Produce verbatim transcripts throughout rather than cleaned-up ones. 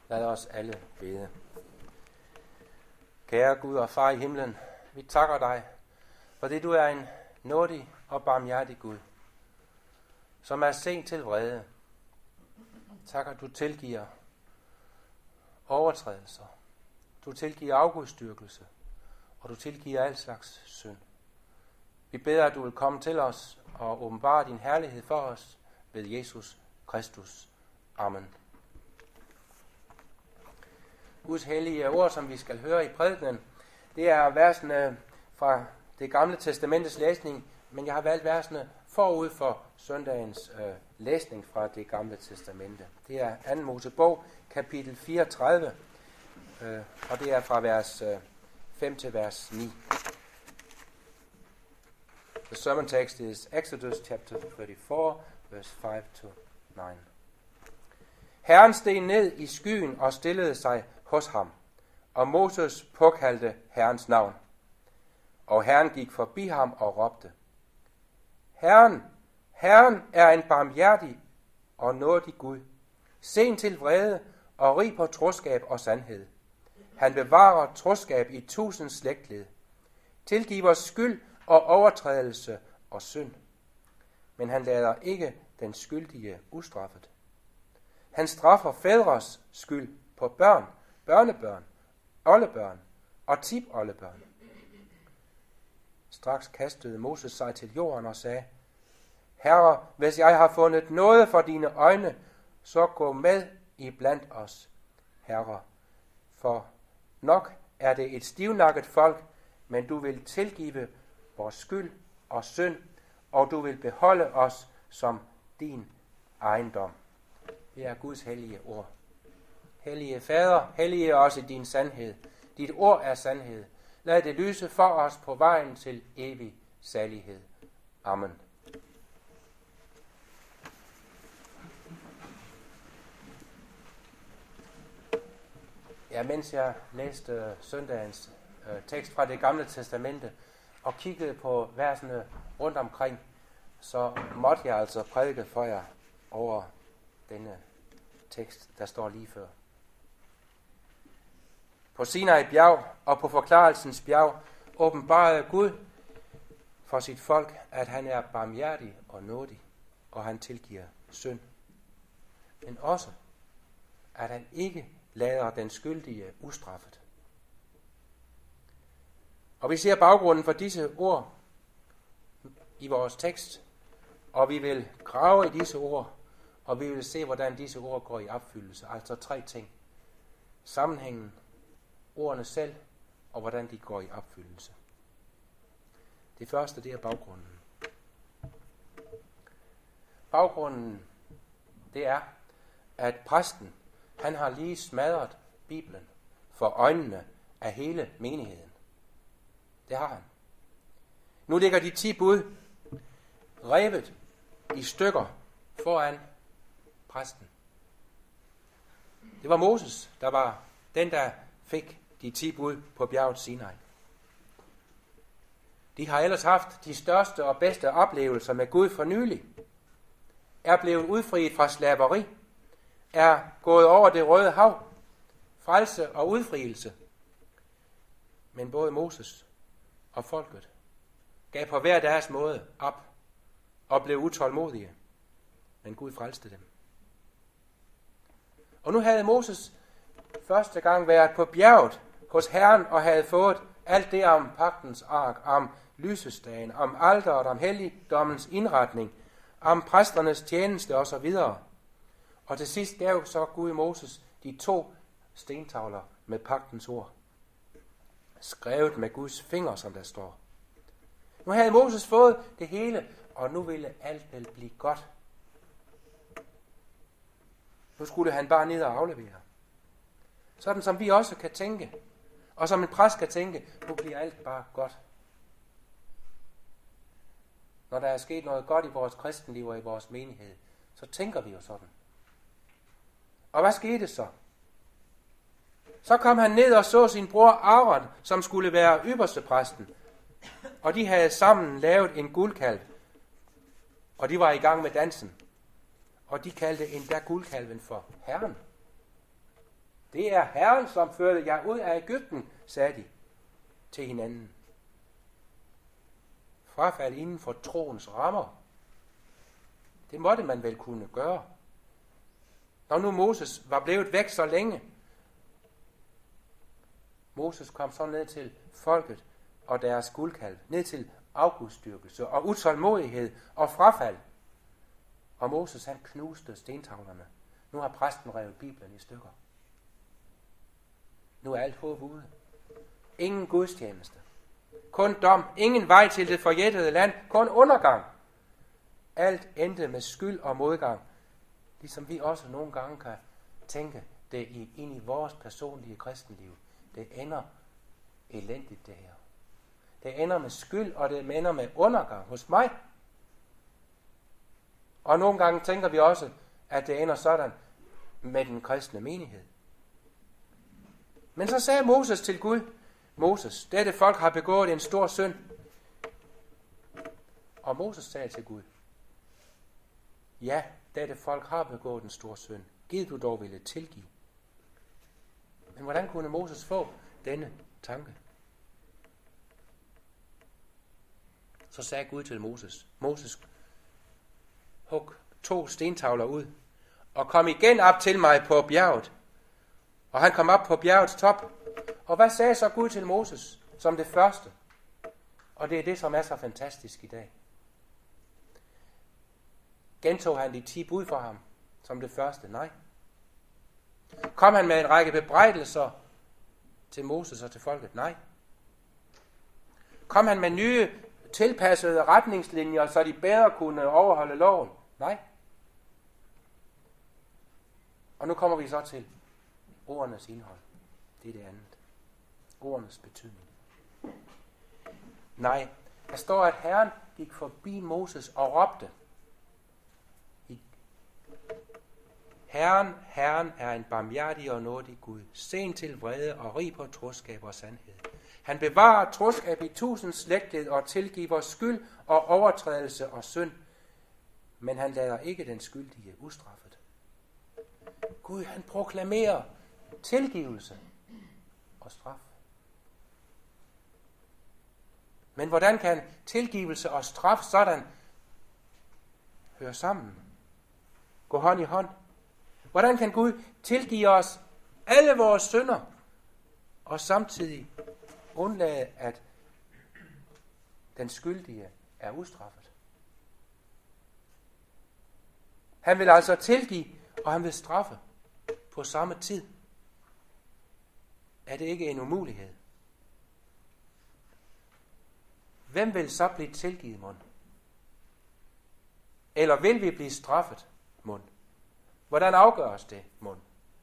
Lad os alle bede. Kære Gud og Far i himlen, vi takker dig, fordi du er en nådig og barmhjertig Gud, som er sent til vrede. Tak, at du tilgiver overtrædelser, du tilgiver afgudstyrkelse, og du tilgiver al slags synd. Vi beder, at du vil komme til os og åbenbare din herlighed for os ved Jesus Kristus. Amen. Guds hellige ord, som vi skal høre i prædikenen, det er versene fra det gamle testamentets læsning, men jeg har valgt versene forud for søndagens øh, læsning fra det gamle testamente. Det er anden Mosebog, kapitel fireogtredive, øh, og det er fra vers øh, fem til vers ni. The sermon text is Exodus chapter thirty-four, verse five to nine. Herren steg ned i skyen og stillede sig hos ham, og Moses påkaldte Herrens navn. Og Herren gik forbi ham og råbte: Herren, Herren er en barmhjertig og nådig Gud, sen til vrede og rig på troskab og sandhed. Han bevarer troskab i tusind slægtled, tilgiver skyld og overtrædelse og synd. Men han lader ikke den skyldige ustraffet. Han straffer fædres skyld på børn, børnebørn, oldebørn og tipoldebørn. Straks kastede Moses sig til jorden og sagde: Herre, hvis jeg har fundet noget for dine øjne, så gå med i blandt os, Herre. For nok er det et stivnakket folk, men du vil tilgive vores skyld og synd, og du vil beholde os som din ejendom. Det er Guds hellige ord. Hellige Fader, hellige os i din sandhed. Dit ord er sandhed. Lad det lyse for os på vejen til evig salighed. Amen. Ja, mens jeg læste søndagens øh, tekst fra det gamle testamente og kiggede på versene rundt omkring, så måtte jeg altså prædike for jer over denne tekst, der står lige før. På Sinai bjerg og på forklarelsens bjerg åbenbarede Gud for sit folk, at han er barmhjertig og nådig, og han tilgiver synd. Men også, at han ikke lader den skyldige ustraffet. Og vi ser baggrunden for disse ord i vores tekst, og vi vil grave i disse ord, og vi vil se, hvordan disse ord går i opfyldelse. Altså tre ting. Sammenhængen, ordene selv, og hvordan de går i opfyldelse. Det første, det er baggrunden. Baggrunden, det er, at præsten, han har lige smadret Bibelen for øjnene af hele menigheden. Det har han. Nu ligger de ti bud revet i stykker foran præsten. Det var Moses, der var den, der fik de ti bud på bjerget Sinai. De har ellers haft de største og bedste oplevelser med Gud for nylig, er blevet udfriet fra slaveri, er gået over det røde hav, frelse og udfrielse. Men både Moses og folket gav på hver deres måde op og blev utålmodige, men Gud frelste dem. Og nu havde Moses første gang været på bjerget hos Herren og havde fået alt det om pagtens ark, om lysestagen, om alteret, om helligdommens indretning, om præsternes tjeneste osv. Og til sidst gav så Gud Moses de to stentavler med pagtens ord, skrevet med Guds finger, som der står. Nu havde Moses fået det hele, og nu ville alt vel blive godt. Nu skulle han bare ned og aflevere. Sådan som vi også kan tænke, og som en præst kan tænke, nu bliver alt bare godt. Når der er sket noget godt i vores kristenliv og i vores menighed, så tænker vi jo sådan. Og hvad skete så? Så kom han ned og så sin bror Aaron, som skulle være ypperstepræsten. Og de havde sammen lavet en guldkalv. Og de var i gang med dansen. Og de kaldte endda guldkalven for Herren. Det er Herren, som førte jer ud af Egypten, sagde de til hinanden. Frafald inden for troens rammer. Det måtte man vel kunne gøre. Når nu Moses var blevet væk så længe. Moses kom så ned til folket og deres guldkalv. Ned til afgudstyrkelse og utålmodighed og frafald. Og Moses han knuste stentavlerne. Nu har præsten revet Bibelen i stykker. Nu er alt håb ude. Ingen gudstjeneste. Kun dom. Ingen vej til det forjættede land. Kun undergang. Alt endte med skyld og modgang. Ligesom vi også nogle gange kan tænke det ind i vores personlige kristenliv. Det ender elendigt det her. Det ender med skyld, og det ender med undergang hos mig. Og nogle gange tænker vi også, at det ender sådan med den kristne menighed. Men så sagde Moses til Gud, Moses, dette folk har begået en stor synd. Og Moses sagde til Gud, ja, dette folk har begået en stor synd. Gid du dog ville tilgive. Men hvordan kunne Moses få denne tanke? Så sagde Gud til Moses, Moses, hug to stentavler ud, og kom igen op til mig på bjerget. Og han kom op på bjergets top. Og hvad sagde så Gud til Moses som det første? Og det er det, som er så fantastisk i dag. Gentog han de ti bud for ham som det første? Nej. Kom han med en række bebrejdelser til Moses og til folket? Nej. Kom han med nye tilpassede retningslinjer, så de bedre kunne overholde loven? Nej. Og nu kommer vi så til ordenes indhold. Det er det andet. Ordenes betydning. Nej, der står, at Herren gik forbi Moses og råbte. Herren, Herren er en barmhjertig og nådig Gud, sen til vrede og rig på troskab og sandhed. Han bevarer troskab i tusind slægtled og tilgiver skyld og overtrædelse og synd, men han lader ikke den skyldige ustraffet. Gud, han proklamerer tilgivelse og straf. Men hvordan kan tilgivelse og straf sådan høre sammen? Gå hånd i hånd. Hvordan kan Gud tilgive os alle vores synder og samtidig undlade, at den skyldige er ustraffet? Han vil altså tilgive, og han vil straffe på samme tid. Er det ikke en umulighed? Hvem vil så blive tilgivet, mon? Eller vil vi blive straffet, mon? Hvordan afgøres det, mon?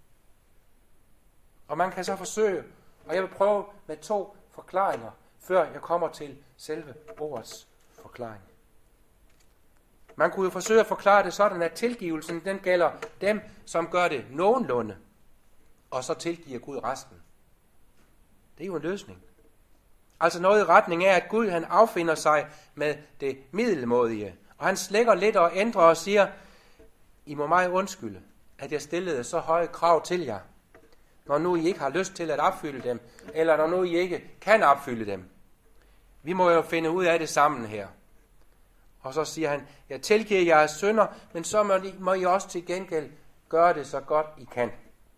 Og man kan så forsøge, og jeg vil prøve med to forklaringer, før jeg kommer til selve ordets forklaring. Man kunne jo forsøge at forklare det sådan, at tilgivelsen den gælder dem, som gør det nogenlunde, og så tilgiver Gud resten. Det er jo en løsning. Altså noget i retning af, at Gud han affinder sig med det middelmådige, og han slækker lidt og ændrer og siger, I må mig undskylde, at jeg stillede så høje krav til jer, når nu I ikke har lyst til at opfylde dem, eller når nu I ikke kan opfylde dem. Vi må jo finde ud af det sammen her. Og så siger han, jeg tilgiver jeres synder, men så må I, må I også til gengæld gøre det så godt I kan.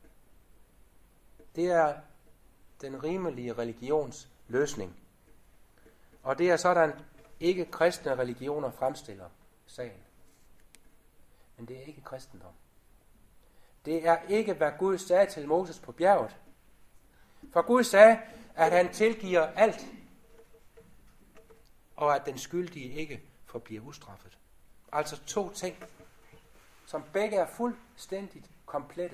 Det er den rimelige religions løsning. Og det er sådan, ikke kristne religioner fremstiller sagen. Men det er ikke kristendom. Det er ikke, hvad Gud sagde til Moses på bjerget. For Gud sagde, at han tilgiver alt, og at den skyldige ikke forbliver ustraffet. Altså to ting, som begge er fuldstændigt komplette.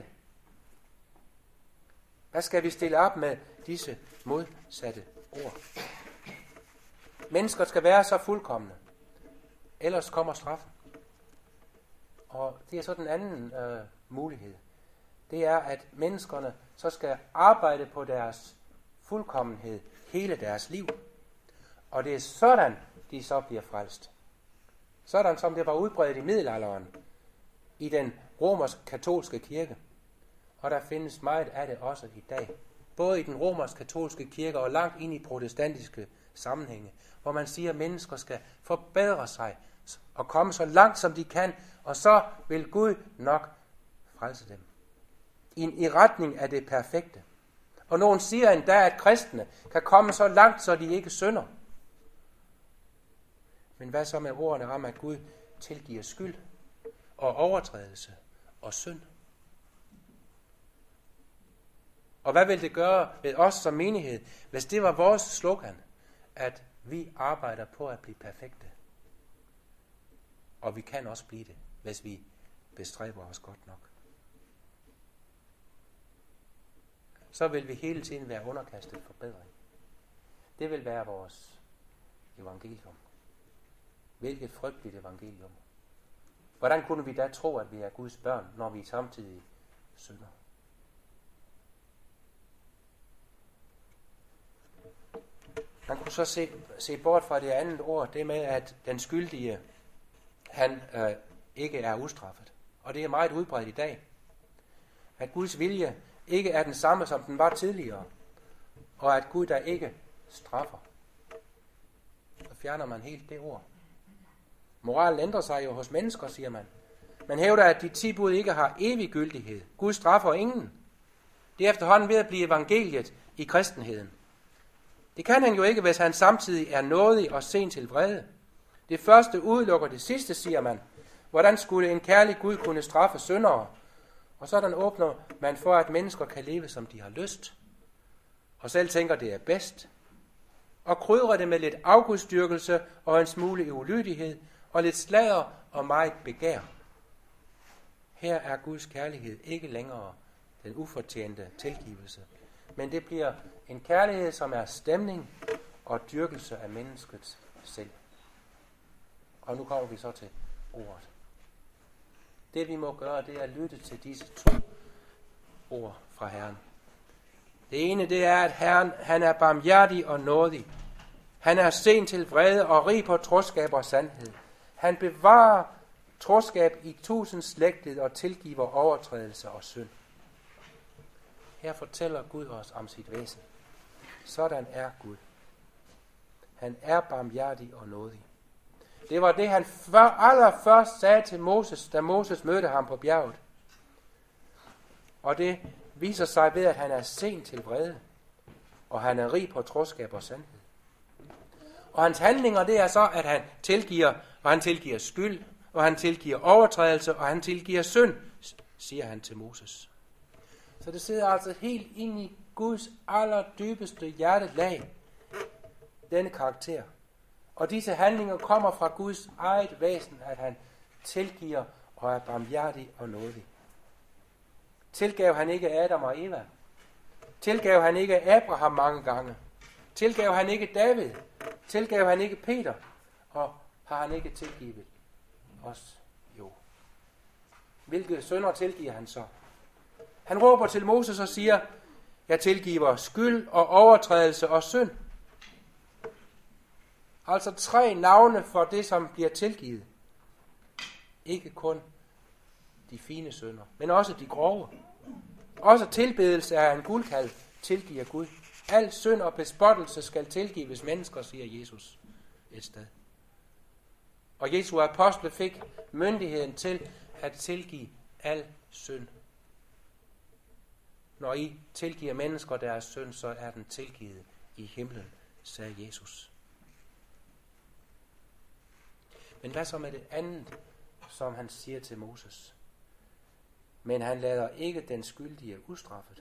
Hvad skal vi stille op med disse modsatte ord? Mennesker skal være så fuldkomne, ellers kommer straffen. Og det er så den anden øh, mulighed. Det er, at menneskerne så skal arbejde på deres fuldkommenhed hele deres liv. Og det er sådan, de så bliver frelst. Sådan som det var udbredt i middelalderen i den romersk-katolske kirke. Og der findes meget af det også i dag. Både i den romersk-katolske kirke og langt ind i protestantiske sammenhænge, hvor man siger, at mennesker skal forbedre sig og komme så langt, som de kan, og så vil Gud nok frelse dem. I en i retning af det perfekte. Og nogen siger endda, at kristne kan komme så langt, så de ikke synder. Men hvad så med ordene om, at Gud tilgiver skyld og overtrædelse og synd? Og hvad vil det gøre ved os som menighed, hvis det var vores slogan, at vi arbejder på at blive perfekte? Og vi kan også blive det, hvis vi bestræber os godt nok. Så vil vi hele tiden være underkastet forbedring. Det vil være vores evangelium. Hvilket frygteligt evangelium. Hvordan kunne vi da tro, at vi er Guds børn, når vi samtidig synder? Man kunne så se, se bort fra det andet ord, det med, at den skyldige, han øh, ikke er ustraffet. Og det er meget udbredt i dag. At Guds vilje ikke er den samme, som den var tidligere. Og at Gud der ikke straffer. Så fjerner man helt det ord. Moralen ændrer sig jo hos mennesker, siger man. Man hævder, at de ti bud ikke har evig gyldighed. Gud straffer ingen. Det er efterhånden ved at blive evangeliet i kristenheden. Det kan han jo ikke, hvis han samtidig er nådig og sen til vrede. Det første udelukker det sidste, siger man. Hvordan skulle en kærlig Gud kunne straffe syndere? Og sådan åbner man for, at mennesker kan leve, som de har lyst. Og selv tænker, det er bedst. Og krydrer det med lidt afgudstyrkelse og en smule ulydighed og lidt sladder og meget begær. Her er Guds kærlighed ikke længere den ufortjente tilgivelse, men det bliver en kærlighed, som er stemning og dyrkelse af mennesket selv. Og nu kommer vi så til ordet. Det vi må gøre, det er at lytte til disse to ord fra Herren. Det ene, det er, at Herren, han er barmhjertig og nådig. Han er sen til vrede og rig på troskab og sandhed. Han bevarer troskab i tusind slægtet og tilgiver overtrædelse og synd. Her fortæller Gud os om sit væsen. Sådan er Gud. Han er barmhjertig og nådig. Det var det, han før, allerførst sagde til Moses, da Moses mødte ham på bjerget. Og det viser sig ved, at han er sen til vrede, og han er rig på troskab og sandhed. Og hans handlinger, det er så, at han tilgiver, og han tilgiver skyld, og han tilgiver overtrædelse, og han tilgiver synd, siger han til Moses. Så det sidder altså helt ind i Guds allerdybeste hjertelag, denne karakter. Og disse handlinger kommer fra Guds eget væsen, at han tilgiver og er barmhjertig og nådig. Tilgav han ikke Adam og Eva? Tilgav han ikke Abraham mange gange? Tilgav han ikke David? Tilgav han ikke Peter? Og har han ikke tilgivet os? Jo. Hvilke synder tilgiver han så? Han råber til Moses og siger, jeg tilgiver skyld og overtrædelse og synd. Altså tre navne for det, som bliver tilgivet. Ikke kun de fine synder, men også de grove. Også tilbedelse af en guldkalv tilgiver Gud. Al synd og bespottelse skal tilgives mennesker, siger Jesus et sted. Og Jesu apostle fik myndigheden til at tilgive al synd. Når I tilgiver mennesker deres synd, så er den tilgivet i himlen, sagde Jesus. Men hvad så med det andet, som han siger til Moses? Men han lader ikke den skyldige ustraffet.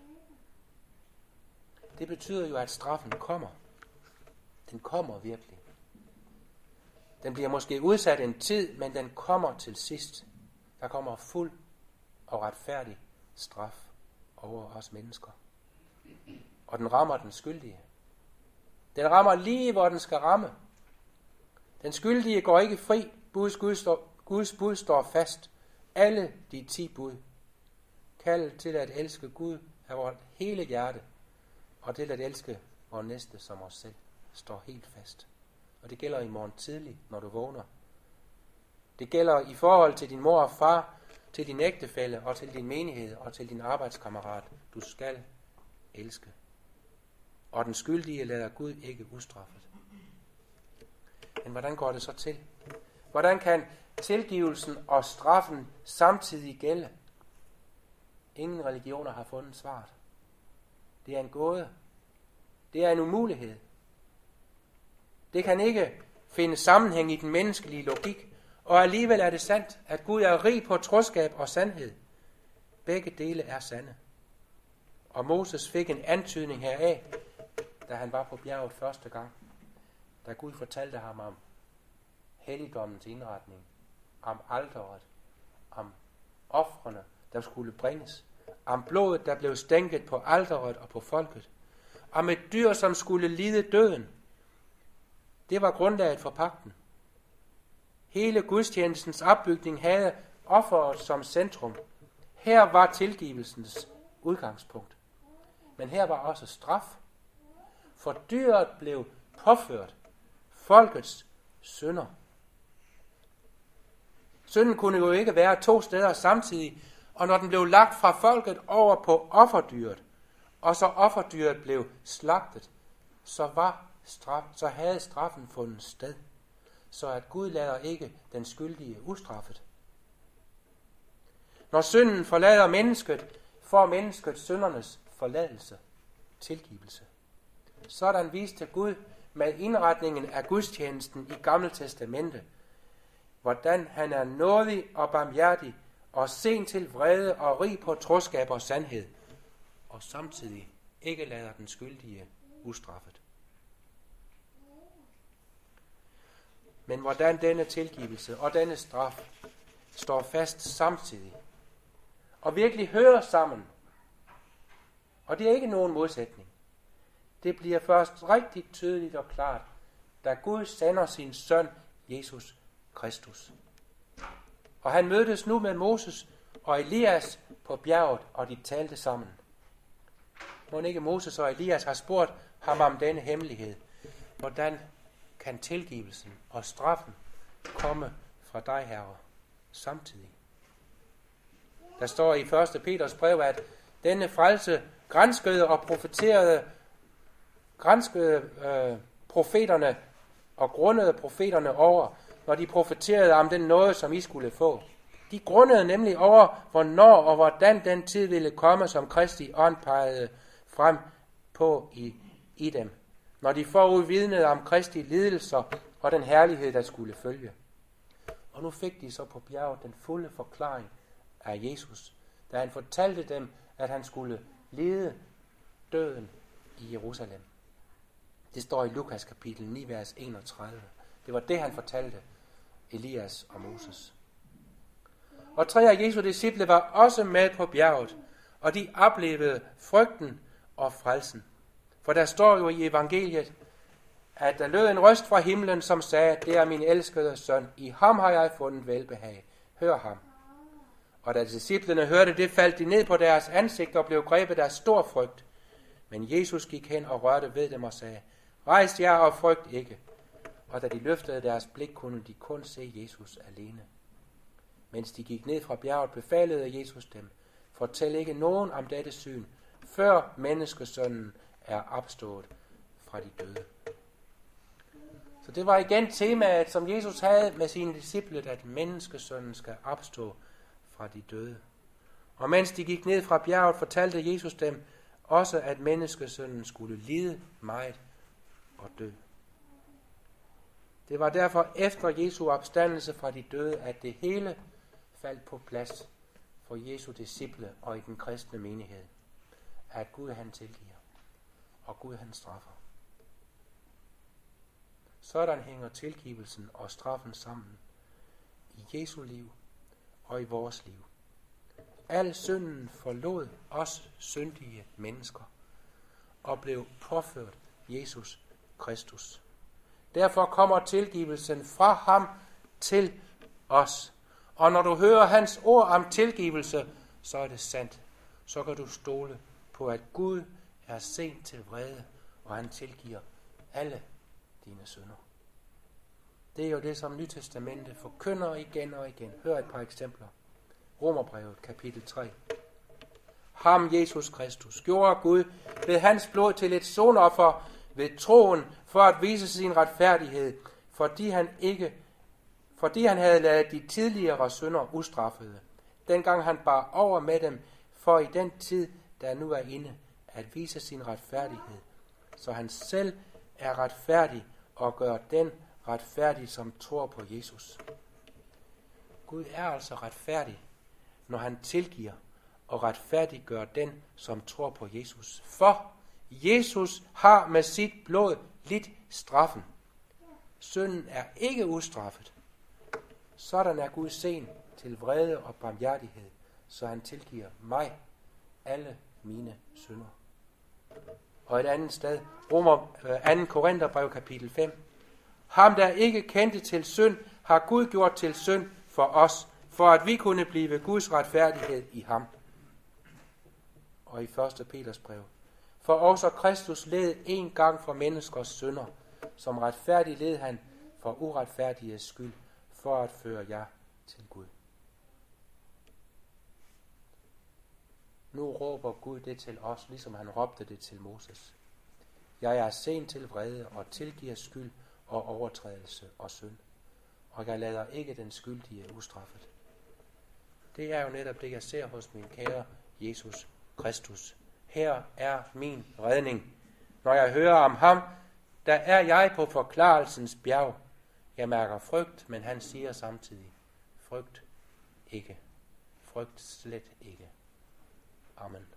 Det betyder jo, at straffen kommer. Den kommer virkelig. Den bliver måske udsat en tid, men den kommer til sidst. Der kommer fuld og retfærdig straf over os mennesker. Og den rammer den skyldige. Den rammer lige, hvor den skal ramme. Den skyldige går ikke fri. Guds, Gud står, Guds bud står fast. Alle de ti bud. Kaldet til at elske Gud af vores hele hjerte, og til at elske vores næste som os selv, står helt fast. Og det gælder i morgen tidlig, når du vågner. Det gælder i forhold til din mor og far, til din ægtefælle og til din menighed og til din arbejdskammerat. Du skal elske. Og den skyldige lader Gud ikke ustraffet. Men hvordan går det så til? Hvordan kan tilgivelsen og straffen samtidig gælde? Ingen religioner har fundet svaret. Det er en gåde. Det er en umulighed. Det kan ikke finde sammenhæng i den menneskelige logik, og alligevel er det sandt, at Gud er rig på troskab og sandhed. Begge dele er sande. Og Moses fik en antydning heraf, da han var på bjerget første gang, da Gud fortalte ham om helligdommens indretning, om alteret, om ofrene, der skulle bringes, om blodet, der blev stænket på alteret og på folket, om et dyr, som skulle lide døden. Det var grundlaget for pagten. Hele gudstjenestens opbygning havde offeret som centrum. Her var tilgivelsens udgangspunkt. Men her var også straf. For dyret blev påført folkets synder. Synden kunne jo ikke være to steder samtidig, og når den blev lagt fra folket over på offerdyret, og så offerdyret blev slagtet, så var straf, så havde straffen fundet sted, så at Gud lader ikke den skyldige ustraffet. Når synden forlader mennesket, får mennesket syndernes forladelse, tilgivelse. Sådan viste Gud med indretningen af gudstjenesten i Gamle Testamente, hvordan han er nådig og barmhjertig og sen til vrede og rig på troskab og sandhed, og samtidig ikke lader den skyldige ustraffet. Men hvordan denne tilgivelse og denne straf står fast samtidig, og virkelig hører sammen, og det er ikke nogen modsætning, det bliver først rigtig tydeligt og klart, da Gud sender sin søn, Jesus Kristus. Og han mødtes nu med Moses og Elias på bjerget, og de talte sammen. Må ikke Moses og Elias har spurgt ham om denne hemmelighed. Hvordan kan tilgivelsen og straffen komme fra dig, Herre, samtidig? Der står i første Peters brev, at denne frelse granskede og profeterede, granskede øh, profeterne og grundede profeterne over, når de profeterede om den nåde, som I skulle få. De grundede nemlig over, hvornår og hvordan den tid ville komme, som Kristi ånd pegede frem på i, i dem, når de forudvidnede om Kristi lidelser og den herlighed, der skulle følge. Og nu fik de så på bjerget den fulde forklaring af Jesus, da han fortalte dem, at han skulle lide døden i Jerusalem. Det står i Lukas kapitel ni, vers enogtredive. Det var det, han fortalte Elias og Moses. Og tre af Jesu disciple var også med på bjerget, og de oplevede frygten og frelsen. For der står jo i evangeliet, at der lød en røst fra himlen, som sagde, det er min elskede søn, i ham har jeg fundet velbehag. Hør ham. Og da disciplene hørte det, faldt de ned på deres ansigt og blev grebet af stor frygt. Men Jesus gik hen og rørte ved dem og sagde, rejs jer og frygt ikke. Og da de løftede deres blik, kunne de kun se Jesus alene. Mens de gik ned fra bjerget, befalede Jesus dem, fortæl ikke nogen om dette syn, før menneskesønnen er opstået fra de døde. Så det var igen temaet, som Jesus havde med sine disciple, at menneskesønnen skal opstå fra de døde. Og mens de gik ned fra bjerget, fortalte Jesus dem også, at menneskesønnen skulle lide meget og dø. Det var derfor efter Jesu opstandelse fra de døde, at det hele faldt på plads for Jesu disciple og i den kristne menighed. At Gud han tilgiver, og Gud han straffer. Sådan hænger tilgivelsen og straffen sammen i Jesu liv og i vores liv. Al synden forlod os syndige mennesker og blev påført Jesus Kristus. Derfor kommer tilgivelsen fra ham til os. Og når du hører hans ord om tilgivelse, så er det sandt. Så kan du stole på, at Gud er sent til vrede, og han tilgiver alle dine synder. Det er jo det, som Nytestamentet forkynder igen og igen. Hør et par eksempler. Romerbrevet kapitel tre. Ham, Jesus Kristus, gjorde Gud ved hans blod til et sonoffer ved troen for at vise sin retfærdighed, fordi han ikke, fordi han havde ladet de tidligere synder ustraffede, dengang han bar over med dem, for i den tid, der nu er inde, at vise sin retfærdighed, så han selv er retfærdig og gør den retfærdig, som tror på Jesus. Gud er altså retfærdig, når han tilgiver og retfærdiggør den, som tror på Jesus. For Jesus har med sit blod lidt straffen. Synden er ikke ustraffet. Sådan er Gud sen til vrede og barmhjertighed, så han tilgiver mig alle mine synder. Og et andet sted, Romer, anden Korintherbrev kapitel fem. Ham, der ikke kendte til synd, har Gud gjort til synd for os, for at vi kunne blive Guds retfærdighed i ham. Og i første Peters brev. For også Kristus led en gang for menneskers synder, som retfærdig led han for uretfærdiges skyld, for at føre jer til Gud. Nu råber Gud det til os, ligesom han råbte det til Moses. Jeg er sen til vrede og tilgiver skyld og overtrædelse og synd, og jeg lader ikke den skyldige ustraffet. Det er jo netop det, jeg ser hos min kære Jesus Kristus. Her er min redning. Når jeg hører om ham, der er jeg på forklarelsens bjerg. Jeg mærker frygt, men han siger samtidig, frygt ikke. Frygt slet ikke. Amen.